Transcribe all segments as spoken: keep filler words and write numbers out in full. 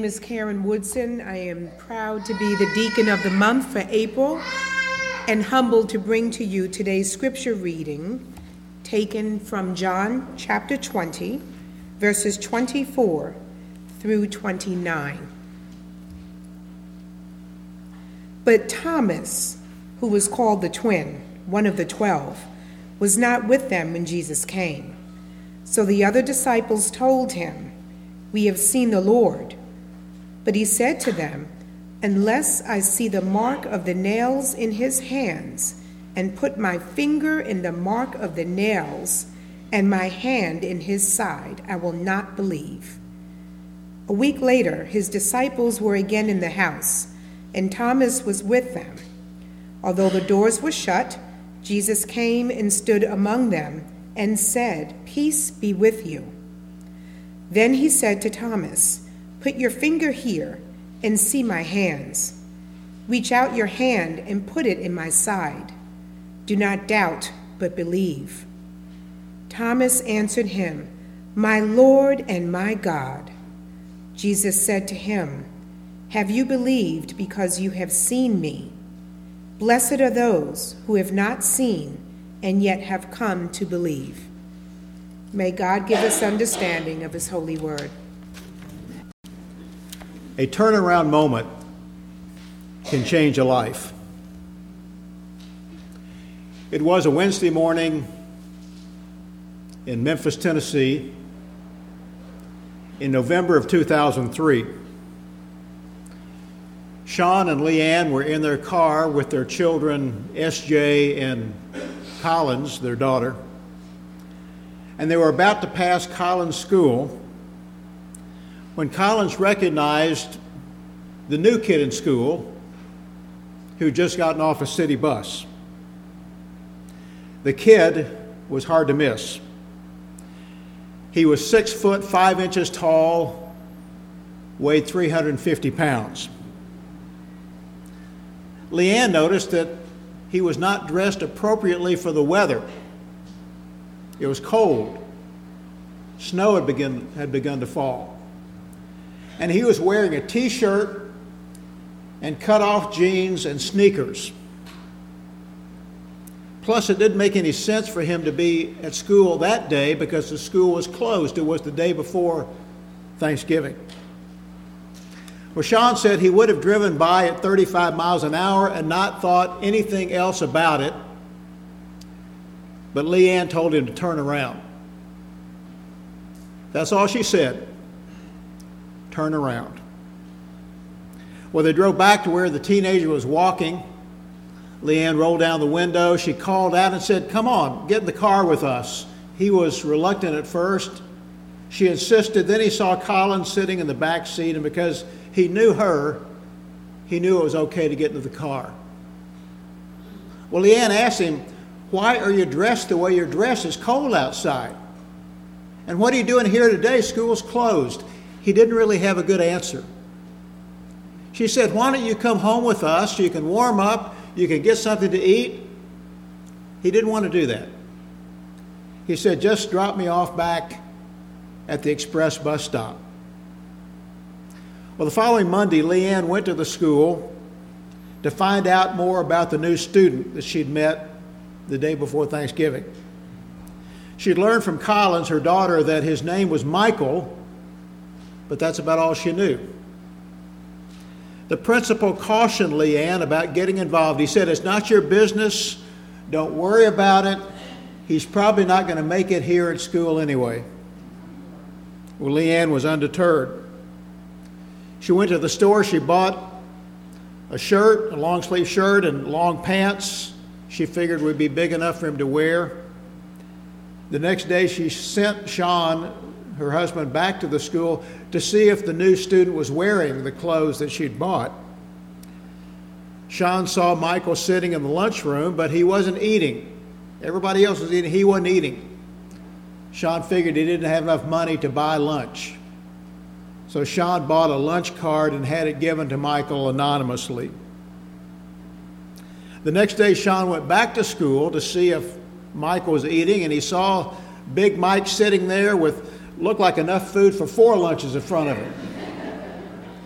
name is Karen Woodson. I am proud to be the deacon of the month for April and humbled to bring to you today's scripture reading taken from John chapter twenty, verses twenty-four through twenty-nine. But Thomas, who was called the twin, one of the twelve, was not with them when Jesus came. So the other disciples told him, "We have seen the Lord." But he said to them, "Unless I see the mark of the nails in his hands, and put my finger in the mark of the nails, and my hand in his side, I will not believe." A week later, his disciples were again in the house, and Thomas was with them. Although the doors were shut, Jesus came and stood among them and said, "Peace be with you." Then he said to Thomas, "Put your finger here and see my hands. Reach out your hand and put it in my side. Do not doubt, but believe." Thomas answered him, "My Lord and my God." Jesus said to him, "Have you believed because you have seen me? Blessed are those who have not seen and yet have come to believe." May God give us understanding of his holy word. A turnaround moment can change a life. It was a Wednesday morning in Memphis, Tennessee, in November of two thousand three. Sean and Leanne were in their car with their children, S J and Collins, their daughter, and they were about to pass Collins' school when Collins recognized the new kid in school who'd just gotten off a city bus. The kid was hard to miss. He was six foot five inches tall, weighed three hundred fifty pounds. Leanne noticed that he was not dressed appropriately for the weather. It was cold. Snow had begun, had begun to fall. And he was wearing a t-shirt and cut-off jeans and sneakers. Plus, it didn't make any sense for him to be at school that day because the school was closed. It was the day before Thanksgiving. Well, Sean said he would have driven by at thirty-five miles an hour and not thought anything else about it. But Leanne told him to turn around. That's all she said. Turn around. Well, they drove back to where the teenager was walking. Leanne rolled down the window. She called out and said, "Come on, get in the car with us." He was reluctant at first. She insisted. Then he saw Collins sitting in the back seat, and because he knew her, he knew it was okay to get into the car. Well, Leanne asked him, "Why are you dressed the way you're dressed? It's cold outside. And what are you doing here today? School's closed." He didn't really have a good answer. She said, "Why don't you come home with us? You can warm up. You can get something to eat." He didn't want to do that. He said, "Just drop me off back at the express bus stop." Well, the following Monday, Leanne went to the school to find out more about the new student that she'd met the day before Thanksgiving. She'd learned from Collins, her daughter, that his name was Michael, but that's about all she knew. The principal cautioned Leanne about getting involved. He said, "It's not your business. Don't worry about it. He's probably not going to make it here at school anyway." Well, Leanne was undeterred. She went to the store. She bought a shirt, a long-sleeve shirt, and long pants she figured would be big enough for him to wear. The next day, she sent Sean, her husband, back to the school to see if the new student was wearing the clothes that she'd bought. Sean saw Michael sitting in the lunchroom, but he wasn't eating. Everybody else was eating. He wasn't eating. Sean figured he didn't have enough money to buy lunch. So Sean bought a lunch card and had it given to Michael anonymously. The next day, Sean went back to school to see if Michael was eating, and he saw Big Mike sitting there with looked like enough food for four lunches in front of him.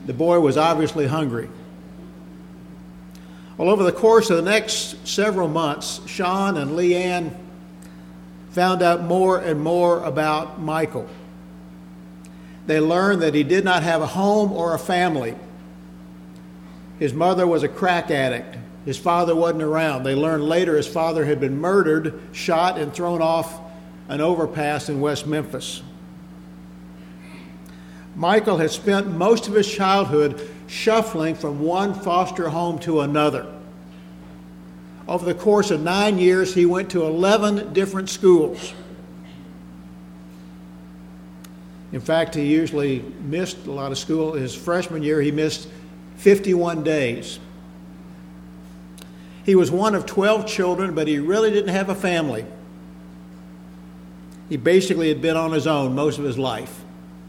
The boy was obviously hungry. Well, over the course of the next several months, Sean and Leanne found out more and more about Michael. They learned that he did not have a home or a family. His mother was a crack addict. His father wasn't around. They learned later his father had been murdered, shot, and thrown off an overpass in West Memphis. Michael had spent most of his childhood shuffling from one foster home to another. Over the course of nine years, he went to eleven different schools. In fact, he usually missed a lot of school. His freshman year, he missed fifty-one days. He was one of twelve children, but he really didn't have a family. He basically had been on his own most of his life.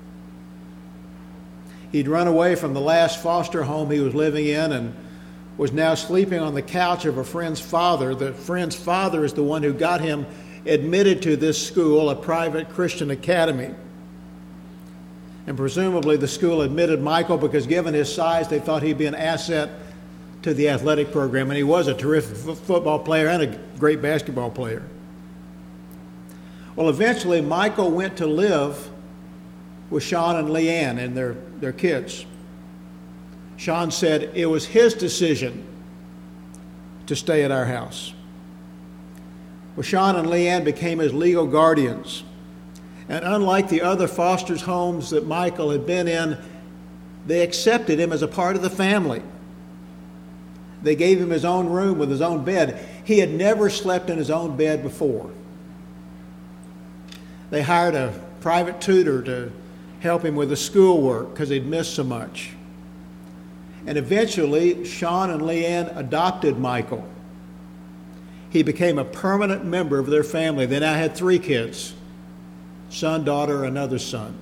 He'd run away from the last foster home he was living in and was now sleeping on the couch of a friend's father. The friend's father is the one who got him admitted to this school, a private Christian academy. And presumably the school admitted Michael because given his size, they thought he'd be an asset to the athletic program. And he was a terrific f- football player and a great basketball player. Well, eventually Michael went to live with Sean and Leanne and their, their kids. Sean said it was his decision to stay at our house. Well, Sean and Leanne became his legal guardians. And unlike the other foster homes that Michael had been in, they accepted him as a part of the family. They gave him his own room with his own bed. He had never slept in his own bed before. They hired a private tutor to help him with the schoolwork because he'd missed so much. And eventually, Sean and Leanne adopted Michael. He became a permanent member of their family. They now had three kids, son, daughter, another son.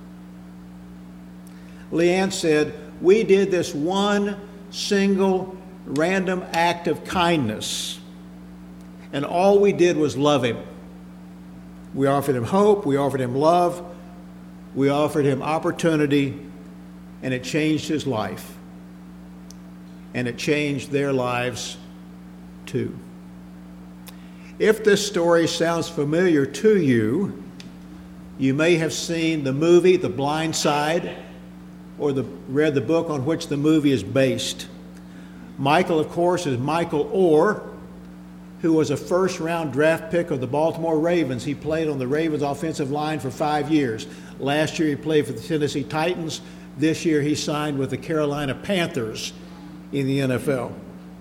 Leanne said, "We did this one single random act of kindness, and all we did was love him. We offered him hope, we offered him love, we offered him opportunity, and it changed his life. And it changed their lives too." If this story sounds familiar to you, you may have seen the movie The Blind Side or the, read the book on which the movie is based. Michael, of course, is Michael Oher, who was a first-round draft pick of the Baltimore Ravens. He played on the Ravens offensive line for five years. Last year he played for the Tennessee Titans. This year he signed with the Carolina Panthers in the N F L.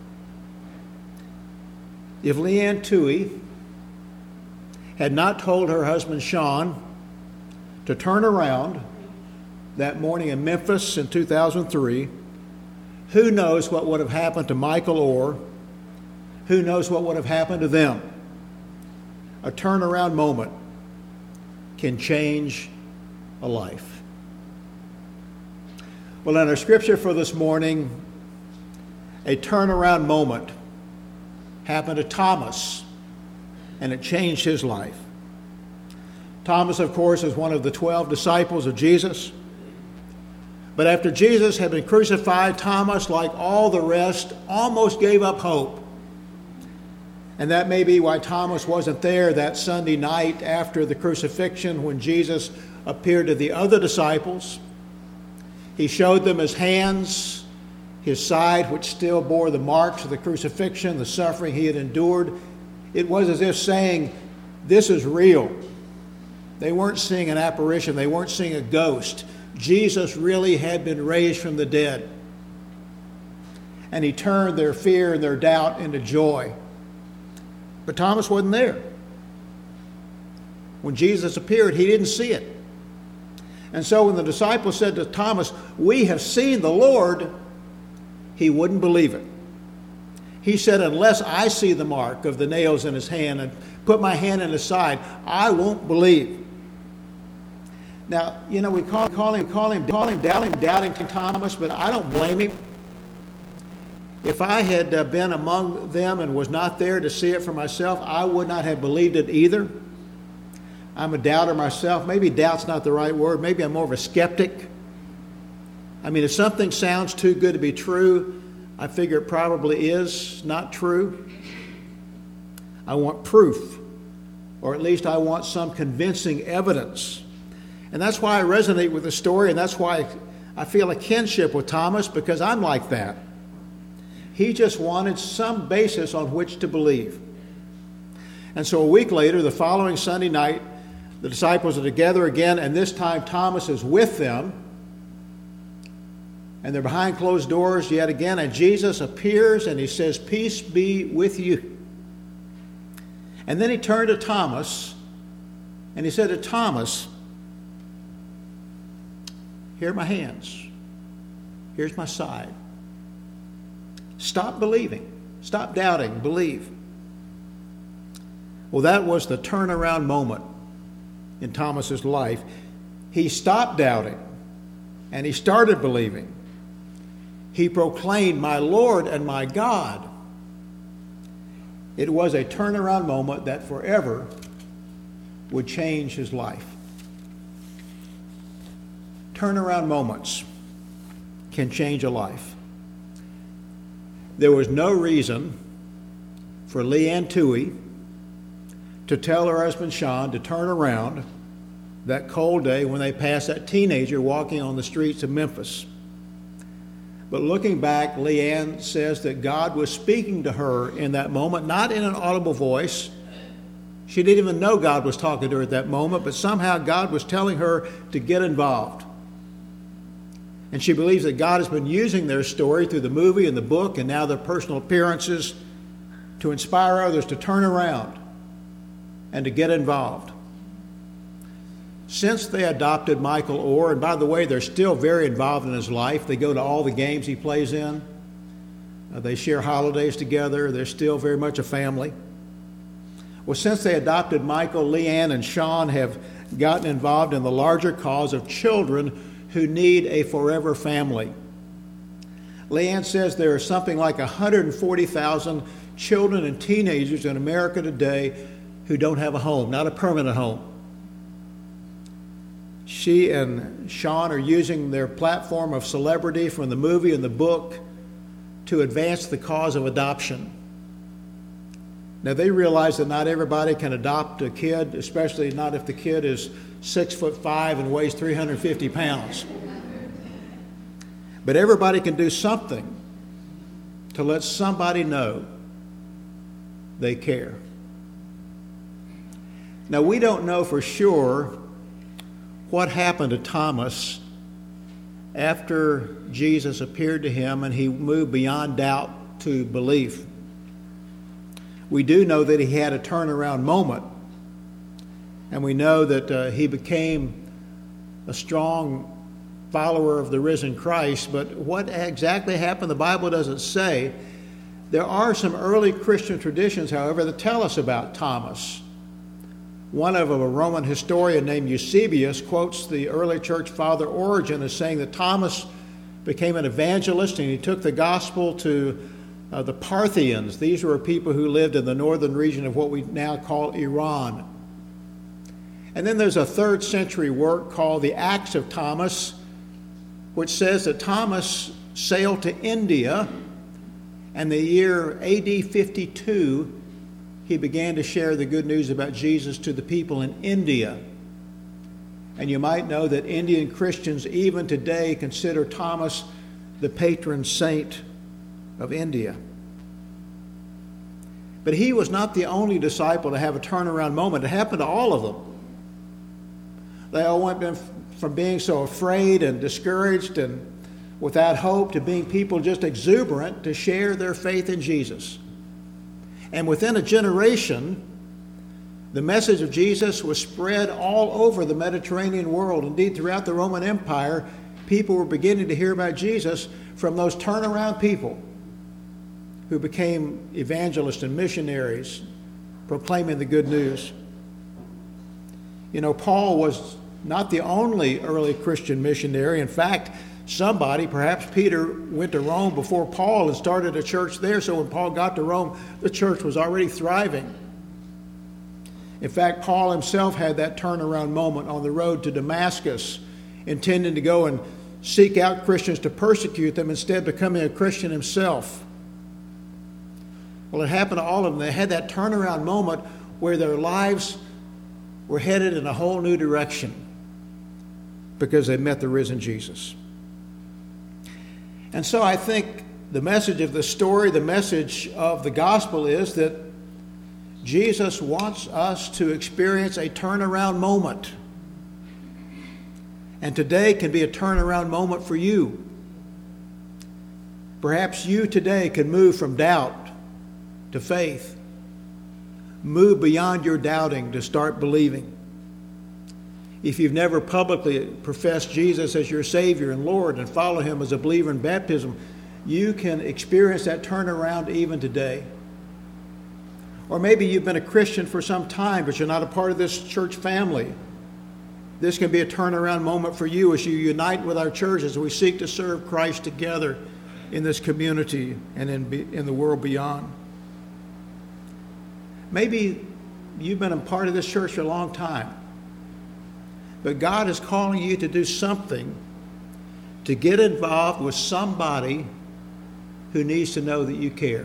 If Leanne Toohey had not told her husband Sean to turn around that morning in Memphis in two thousand three, who knows what would have happened to Michael Oher? Who knows what would have happened to them? A turnaround moment can change a life. Well, in our scripture for this morning, a turnaround moment happened to Thomas, and it changed his life. Thomas, of course, is one of the twelve disciples of Jesus. But after Jesus had been crucified, Thomas, like all the rest, almost gave up hope. And that may be why Thomas wasn't there that Sunday night after the crucifixion when Jesus appeared to the other disciples. He showed them his hands, his side, which still bore the marks of the crucifixion, the suffering he had endured. It was as if saying, this is real. They weren't seeing an apparition. They weren't seeing a ghost. Jesus really had been raised from the dead. And he turned their fear and their doubt into joy. But Thomas wasn't there. When Jesus appeared, he didn't see it. And so when the disciples said to Thomas, "We have seen the Lord," he wouldn't believe it. He said, "Unless I see the mark of the nails in his hand and put my hand in his side, I won't believe." Now, you know, we call, call him, call him, call him doubting, doubting Thomas, but I don't blame him. If I had uh, been among them and was not there to see it for myself, I would not have believed it either. I'm a doubter myself. Maybe doubt's not the right word. Maybe I'm more of a skeptic. I mean, if something sounds too good to be true, I figure it probably is not true. I want proof, or at least I want some convincing evidence. And that's why I resonate with the story, and that's why I feel a kinship with Thomas, because I'm like that. He just wanted some basis on which to believe. And so a week later, the following Sunday night, the disciples are together again, and this time Thomas is with them. And they're behind closed doors yet again, and Jesus appears and he says, "Peace be with you." And then he turned to Thomas and he said to Thomas, "Here are my hands. Here's my side. Stop believing. Stop doubting. Believe." Well, that was the turnaround moment in Thomas's life. He stopped doubting and he started believing. He proclaimed, "My Lord and my God." It was a turnaround moment that forever would change his life. Turnaround moments can change a life. There was no reason for Leanne Toohey to tell her husband Sean to turn around that cold day when they passed that teenager walking on the streets of Memphis. But looking back, Leanne says that God was speaking to her in that moment, not in an audible voice. She didn't even know God was talking to her at that moment, but somehow God was telling her to get involved. And she believes that God has been using their story through the movie and the book and now their personal appearances to inspire others to turn around and to get involved. Since they adopted Michael Orr, and by the way, they're still very involved in his life. They go to all the games he plays in. Uh, they share holidays together. They're still very much a family. Well, since they adopted Michael, Leanne and Sean have gotten involved in the larger cause of children who need a forever family. Leanne says there are something like one hundred forty thousand children and teenagers in America today who don't have a home, not a permanent home. She and Sean are using their platform of celebrity from the movie and the book to advance the cause of adoption. Now, they realize that not everybody can adopt a kid, especially not if the kid is six foot five and weighs three hundred fifty pounds. But everybody can do something to let somebody know they care. Now, we don't know for sure what happened to Thomas after Jesus appeared to him and he moved beyond doubt to belief. We do know that he had a turnaround moment, and we know that uh, he became a strong follower of the risen Christ. But what exactly happened, the Bible doesn't say. There are some early Christian traditions, however, that tell us about Thomas. One of them, a Roman historian named Eusebius, quotes the early church father Origen as saying that Thomas became an evangelist and he took the gospel to uh, the Parthians. These were people who lived in the northern region of what we now call Iran. And then there's a third century work called the Acts of Thomas, which says that Thomas sailed to India, and the year A D fifty-two, he began to share the good news about Jesus to the people in India. And you might know that Indian Christians even today consider Thomas the patron saint of India. But he was not the only disciple to have a turnaround moment. It happened to all of them. They all went from being so afraid and discouraged and without hope to being people just exuberant to share their faith in Jesus. And within a generation, the message of Jesus was spread all over the Mediterranean world. Indeed, throughout the Roman Empire, people were beginning to hear about Jesus from those turnaround people who became evangelists and missionaries proclaiming the good news. You know, Paul was not the only early Christian missionary. In fact, somebody, perhaps Peter, went to Rome before Paul and started a church there. So when Paul got to Rome, the church was already thriving. In fact, Paul himself had that turnaround moment on the road to Damascus, intending to go and seek out Christians to persecute them instead of becoming a Christian himself. Well, it happened to all of them. They had that turnaround moment where their lives were headed in a whole new direction because they met the risen Jesus. And so I think the message of the story, the message of the gospel is that Jesus wants us to experience a turnaround moment. And today can be a turnaround moment for you. Perhaps you today can move from doubt to faith. Move beyond your doubting to start believing. If you've never publicly professed Jesus as your Savior and Lord and follow Him as a believer in baptism, you can experience that turnaround even today. Or maybe you've been a Christian for some time, but you're not a part of this church family. This can be a turnaround moment for you as you unite with our church as we seek to serve Christ together in this community and in, in the world beyond. Maybe you've been a part of this church for a long time, but God is calling you to do something to get involved with somebody who needs to know that you care.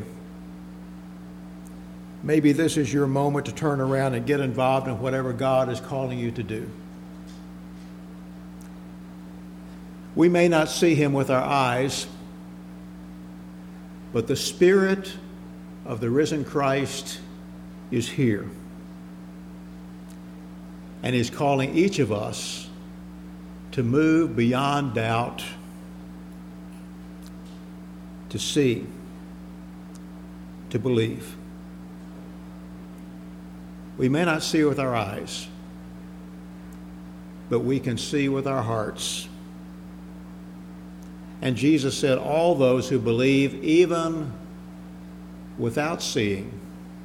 Maybe this is your moment to turn around and get involved in whatever God is calling you to do. We may not see Him with our eyes, but the Spirit of the risen Christ is here. And He's calling each of us to move beyond doubt, to see, to believe. We may not see with our eyes, but we can see with our hearts. And Jesus said, all those who believe, even without seeing,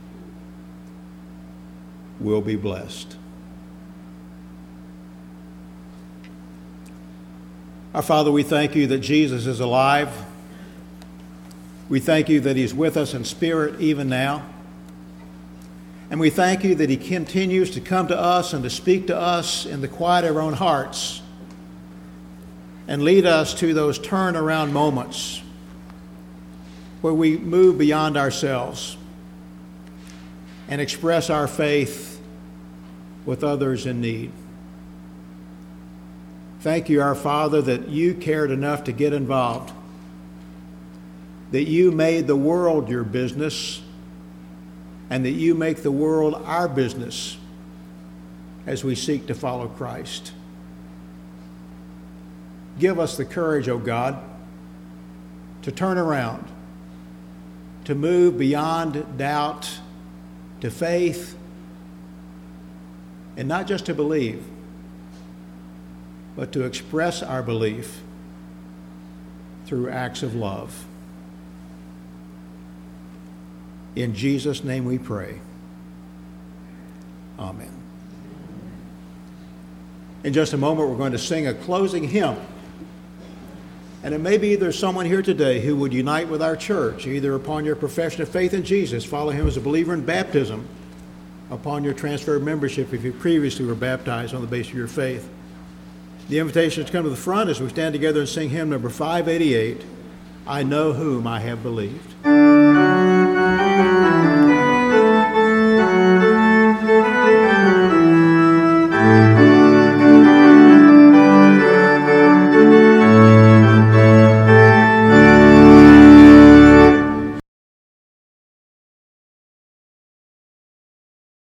will be blessed. Our Father, we thank you that Jesus is alive. We thank you that He's with us in spirit even now. And we thank you that He continues to come to us and to speak to us in the quiet of our own hearts and lead us to those turnaround moments where we move beyond ourselves and express our faith with others in need. Thank you, our Father, that you cared enough to get involved, that you made the world your business, and that you make the world our business as we seek to follow Christ. Give us the courage, O God, to turn around, to move beyond doubt to faith, and not just to believe, but to express our belief through acts of love. In Jesus' name we pray. Amen. In just a moment, we're going to sing a closing hymn. And it may be there's someone here today who would unite with our church, either upon your profession of faith in Jesus, follow Him as a believer in baptism, upon your transfer of membership if you previously were baptized on the basis of your faith. The invitation is to come to the front as we stand together and sing hymn number five eighty-eight, I Know Whom I Have Believed.